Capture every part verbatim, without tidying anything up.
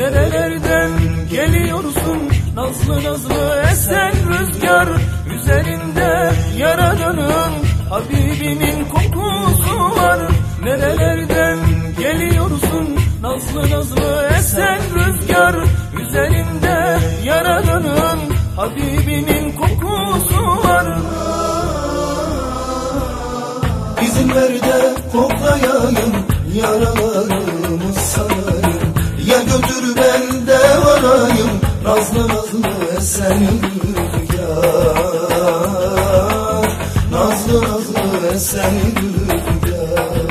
Nerelerden geliyorsun nazlı nazlı esen rüzgar, üzerinde Yaradan'ın Habibinin kokusu var. Nerelerden geliyorsun nazlı nazlı esen rüzgar, üzerinde Yaradan'ın Habibinin kokusu var. İzin ver de koklayayım, yaralarımı sarayım. Ya götür ben de varayım, nazlı nazlı esen rüzgar, nazlı nazlı esen rüzgar.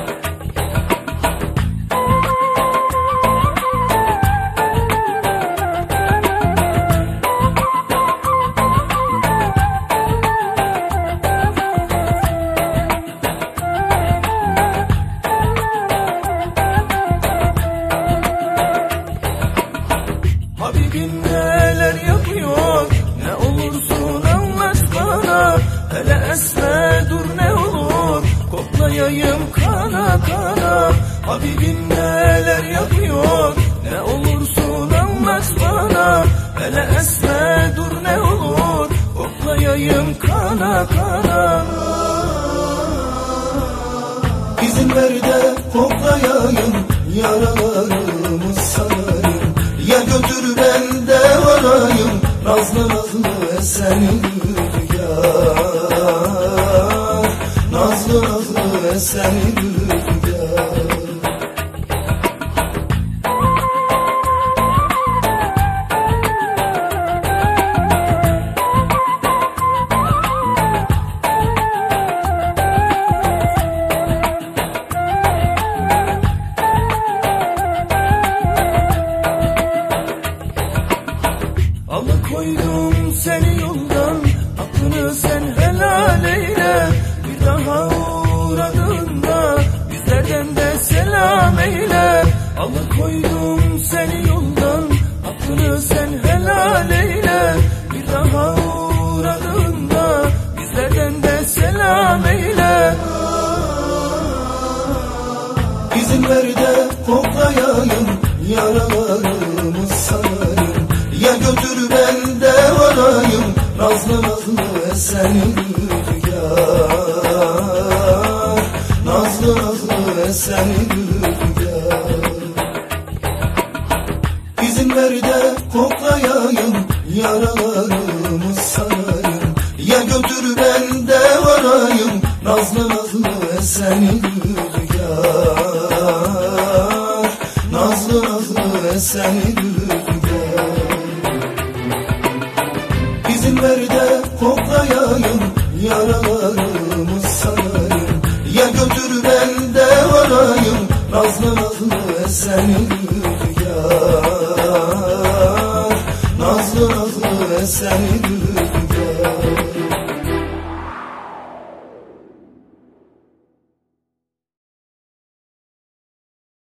Habibim neler yapıyor, ne olursun anlat bana. Hele esme dur ne olur, koklayayım kana kana. Habibim neler yapıyor, ne olursun anlat bana. Hele esme dur ne olur, koklayayım kana kana. İzin ver de koklayayım, yaralarımı sarayım. Ya götür ben de varayım, nazlı nazlı esen rüzgar, nazlı nazlı esen rüzgar. Alıkoydum seni yoldan, aklını sen helal eyle. Bir daha uğradığında bizlerden de selam eyle. Alıkoydum seni yoldan, aklını sen helal eyle. Bir daha uğradığında bizlerden de selam eyle. İzin ver de koklayayım, yaralarımı sarayım. Ya götür ben de varayım, nazlı nazlı esen rüzgar, nazlı nazlı esen rüzgar. İzin ver de koklayayım, yaralarımı sarayım. Ya götür ben de varayım, nazlı nazlı esen rüzgar, nazlı nazlı esen rüzgar. İzin ver de koklayayım, yaralarımı sarayım. Ya götür ben de varayım, nazlı nazlı esen rüzgar, nazlı nazlı esen rüzgar.